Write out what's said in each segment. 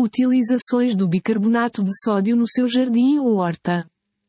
Utilizações do bicarbonato de sódio no seu jardim ou horta.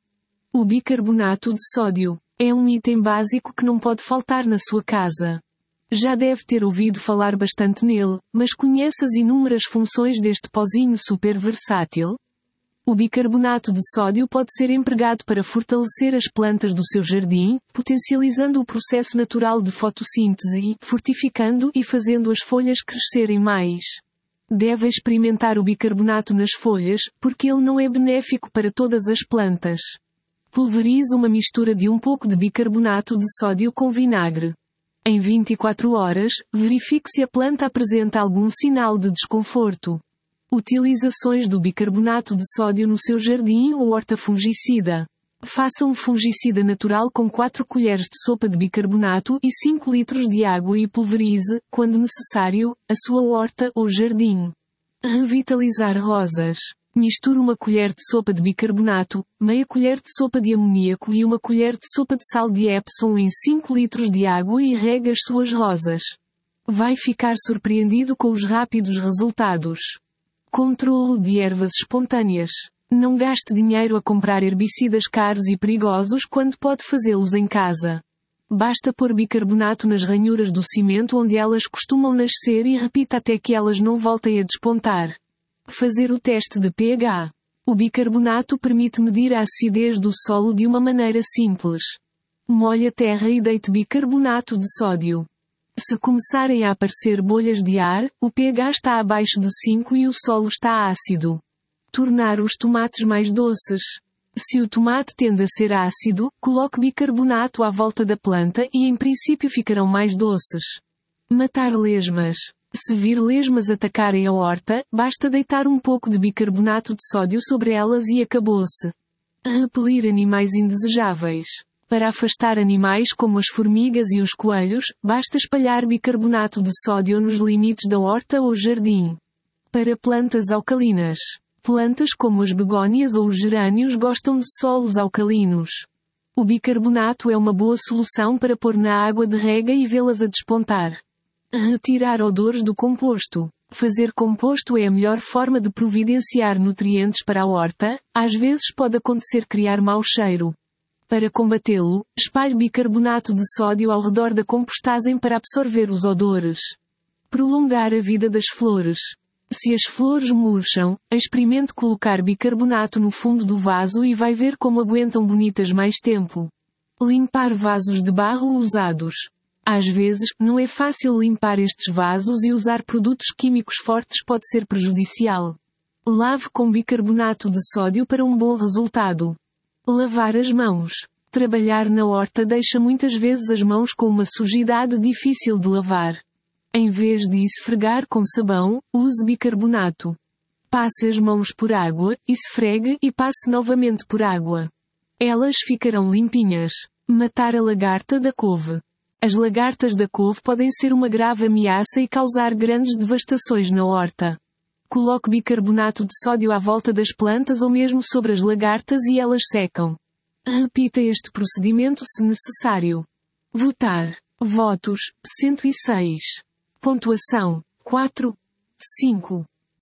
O bicarbonato de sódio é um item básico que não pode faltar na sua casa. Já deve ter ouvido falar bastante nele, mas conhece as inúmeras funções deste pozinho super versátil? O bicarbonato de sódio pode ser empregado para fortalecer as plantas do seu jardim, potencializando o processo natural de fotossíntese e fortificando e fazendo as folhas crescerem mais. Deve experimentar o bicarbonato nas folhas, porque ele não é benéfico para todas as plantas. Pulverize uma mistura de um pouco de bicarbonato de sódio com vinagre. Em 24 horas, verifique se a planta apresenta algum sinal de desconforto. Utilizações do bicarbonato de sódio no seu jardim ou horta fungicida. Faça um fungicida natural com 4 colheres de sopa de bicarbonato e 5 litros de água e pulverize, quando necessário, a sua horta ou jardim. Revitalizar rosas. Misture uma colher de sopa de bicarbonato, meia colher de sopa de amoníaco e uma colher de sopa de sal de Epsom em 5 litros de água e regue as suas rosas. Vai ficar surpreendido com os rápidos resultados. Controle de ervas espontâneas. Não gaste dinheiro a comprar herbicidas caros e perigosos quando pode fazê-los em casa. Basta pôr bicarbonato nas ranhuras do cimento onde elas costumam nascer e repita até que elas não voltem a despontar. Fazer o teste de pH. O bicarbonato permite medir a acidez do solo de uma maneira simples. Molhe a terra e deite bicarbonato de sódio. Se começarem a aparecer bolhas de ar, o pH está abaixo de 5 e o solo está ácido. Tornar os tomates mais doces. Se o tomate tende a ser ácido, coloque bicarbonato à volta da planta e em princípio ficarão mais doces. Matar lesmas. Se vir lesmas atacarem a horta, basta deitar um pouco de bicarbonato de sódio sobre elas e acabou-se. Repelir animais indesejáveis. Para afastar animais como as formigas e os coelhos, basta espalhar bicarbonato de sódio nos limites da horta ou jardim. Para plantas alcalinas. Plantas como as begônias ou os gerânios gostam de solos alcalinos. O bicarbonato é uma boa solução para pôr na água de rega e vê-las a despontar. Retirar odores do composto. Fazer composto é a melhor forma de providenciar nutrientes para a horta, às vezes pode acontecer criar mau cheiro. Para combatê-lo, espalhe bicarbonato de sódio ao redor da compostagem para absorver os odores. Prolongar a vida das flores. Se as flores murcham, experimente colocar bicarbonato no fundo do vaso e vai ver como aguentam bonitas mais tempo. Limpar vasos de barro usados. Às vezes, não é fácil limpar estes vasos e usar produtos químicos fortes pode ser prejudicial. Lave com bicarbonato de sódio para um bom resultado. Lavar as mãos. Trabalhar na horta deixa muitas vezes as mãos com uma sujidade difícil de lavar. Em vez de esfregar com sabão, use bicarbonato. Passe as mãos por água, esfregue e passe novamente por água. Elas ficarão limpinhas. Matar a lagarta da couve. As lagartas da couve podem ser uma grave ameaça e causar grandes devastações na horta. Coloque bicarbonato de sódio à volta das plantas ou mesmo sobre as lagartas e elas secam. Repita este procedimento se necessário. Votar. Votos, 106. Pontuação, 4. 5.